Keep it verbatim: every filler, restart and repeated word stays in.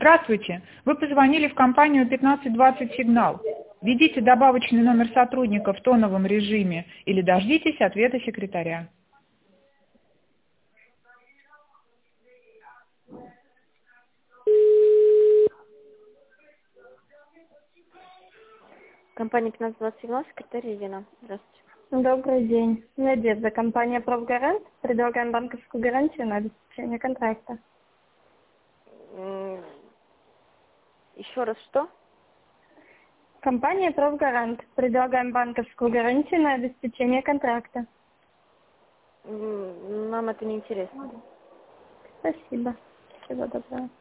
Здравствуйте. Вы позвонили в компанию пятнадцать двадцать Сигнал. Введите добавочный номер сотрудника в тоновом режиме или дождитесь ответа секретаря. Компания пятнадцать двадцать Сигнал, секретарь Ирина. Здравствуйте. Добрый день. Надежда, компания «Профгарант». Предлагаем банковскую гарантию на обеспечение контракта. М, Еще раз что? Компания «Профгарант». Предлагаем банковскую гарантию на обеспечение контракта. М, Нам это не интересно. Спасибо. Всего доброго.